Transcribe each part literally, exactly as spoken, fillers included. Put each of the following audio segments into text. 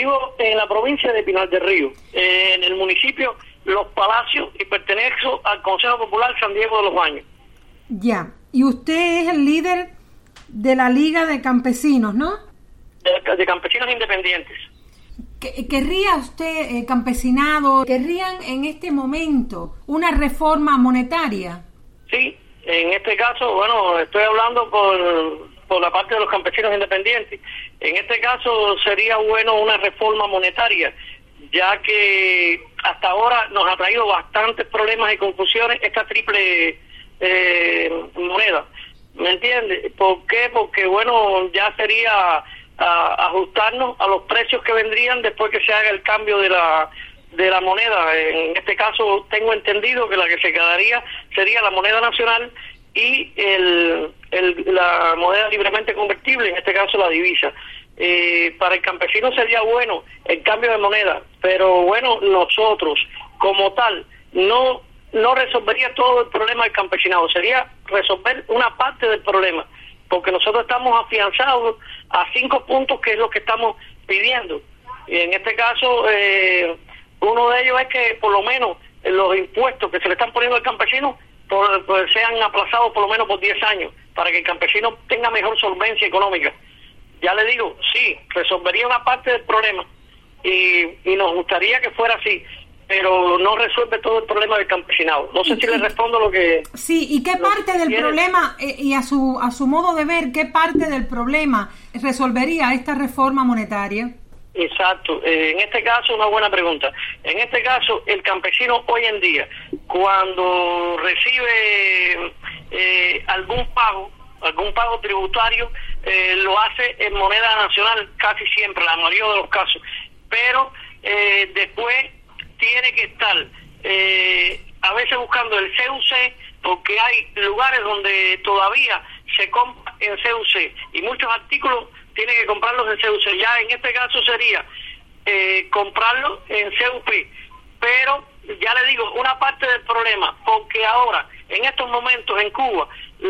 vivo en la provincia de Pinar del Río, eh, en el municipio Los Palacios, y pertenezco al Consejo Popular San Diego de los Baños. Ya, y usted es el líder de la Liga de Campesinos, ¿no? De, de Campesinos Independientes. ¿Querría usted, eh, campesinado, querrían en este momento una reforma monetaria? Sí, en este caso, bueno, estoy hablando por, por la parte de los campesinos independientes. En este caso sería bueno una reforma monetaria, ya que hasta ahora nos ha traído bastantes problemas y confusiones esta triple eh, moneda. ¿Me entiende? ¿Por qué? Porque, bueno, ya sería a ajustarnos a los precios que vendrían después que se haga el cambio de la de la moneda. En este caso tengo entendido que la que se quedaría sería la moneda nacional y el, el la moneda libremente convertible, en este caso la divisa. Eh, para el campesino sería bueno el cambio de moneda, pero bueno, nosotros como tal no no resolvería todo el problema del campesinado, sería resolver una parte del problema, porque nosotros estamos afianzados a cinco puntos, que es lo que estamos pidiendo. Y en este caso, eh, uno de ellos es que por lo menos los impuestos que se le están poniendo al campesino por, por, sean aplazados por lo menos por diez años, para que el campesino tenga mejor solvencia económica. Ya le digo, sí, resolvería una parte del problema, y, y nos gustaría que fuera así, pero no resuelve todo el problema del campesinado. No sé si le respondo lo que... Sí, ¿y qué parte del problema, eh, y a su a su modo de ver, qué parte del problema resolvería esta reforma monetaria? Exacto. Eh, en este caso, una buena pregunta. En este caso, el campesino hoy en día, cuando recibe eh, algún pago, algún pago tributario, eh, lo hace en moneda nacional casi siempre, la mayoría de los casos. Pero eh, después tiene que estar eh, a veces buscando el C U C, porque hay lugares donde todavía se compra en C U C y muchos artículos tiene que comprarlos en C U C. Ya en este caso sería eh, comprarlos en C U P, pero ya le digo, una parte del problema, porque ahora en estos momentos en Cuba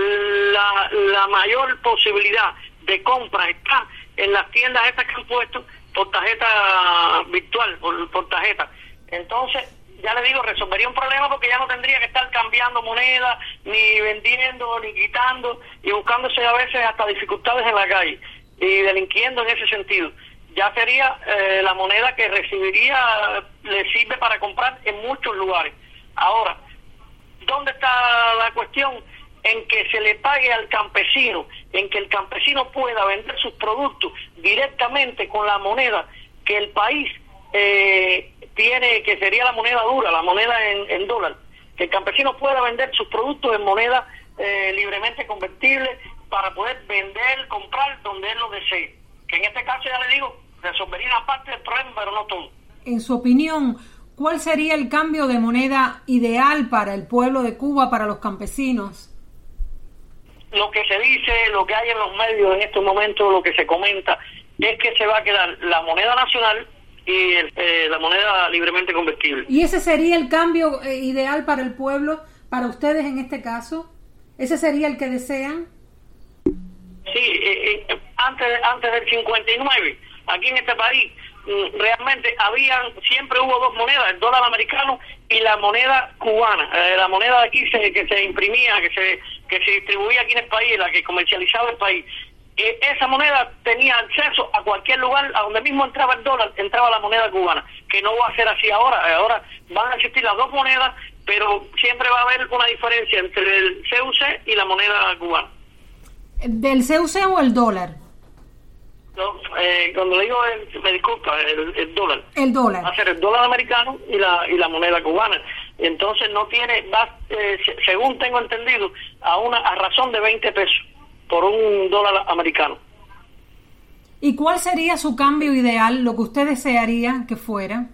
la, la mayor posibilidad de compra está en las tiendas estas que han puesto por tarjeta virtual, por, por tarjeta. Entonces, ya le digo, resolvería un problema, porque ya no tendría que estar cambiando moneda, ni vendiendo, ni quitando, y buscándose a veces hasta dificultades en la calle, y delinquiendo en ese sentido. Ya sería eh, la moneda que recibiría, le sirve para comprar en muchos lugares. Ahora, ¿dónde está la cuestión? En que se le pague al campesino, en que el campesino pueda vender sus productos directamente con la moneda que el país eh, tiene, que sería la moneda dura, la moneda en, en dólar, que el campesino pueda vender sus productos en moneda eh, libremente convertible, para poder vender, comprar donde él lo desee. Que en este caso, ya le digo, resolvería una parte del problema, pero no todo. En su opinión, ¿cuál sería el cambio de moneda ideal para el pueblo de Cuba, para los campesinos? Lo que se dice, lo que hay en los medios en estos momentos, lo que se comenta, es que se va a quedar la moneda nacional y el, eh, la moneda libremente convertible. ¿Y ese sería el cambio eh, ideal para el pueblo, para ustedes en este caso? ¿Ese sería el que desean? Sí, eh, eh, antes, antes del cincuenta y nueve, aquí en este país, realmente habían, siempre hubo dos monedas, el dólar americano y la moneda cubana. Eh, la moneda de aquí se, que se imprimía, que se que se distribuía aquí en el país, la que comercializaba el país. Eh, esa moneda tenía acceso a cualquier lugar, a donde mismo entraba el dólar, entraba la moneda cubana, que no va a ser así ahora. Ahora van a existir las dos monedas, pero siempre va a haber una diferencia entre el C U C y la moneda cubana. ¿Del C U C o el dólar? No, eh, cuando le digo, el, me disculpa, el, el dólar. El dólar. Va a ser el dólar americano y la y la moneda cubana. Entonces no tiene, va, eh, según tengo entendido, a una a razón de veinte pesos por un dólar americano. ¿Y cuál sería su cambio ideal, lo que usted desearía que fuera?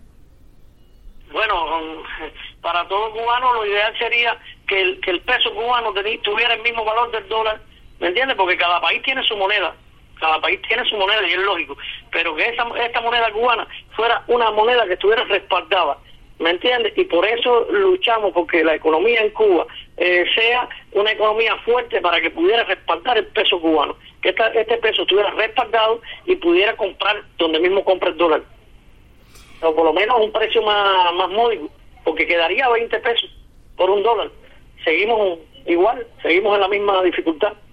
Bueno, para todo cubano lo ideal sería que el, que el peso cubano tuviera el mismo valor del dólar, ¿me entiendes? Porque cada país tiene su moneda. Cada país tiene su moneda y es lógico, pero que esa, esta moneda cubana fuera una moneda que estuviera respaldada, ¿me entiendes? Y por eso luchamos porque la economía en Cuba eh, sea una economía fuerte, para que pudiera respaldar el peso cubano, que esta, este peso estuviera respaldado y pudiera comprar donde mismo compra el dólar. o por lo menos un precio más, más módico, porque quedaría veinte pesos por un dólar. Seguimos igual, seguimos en la misma dificultad.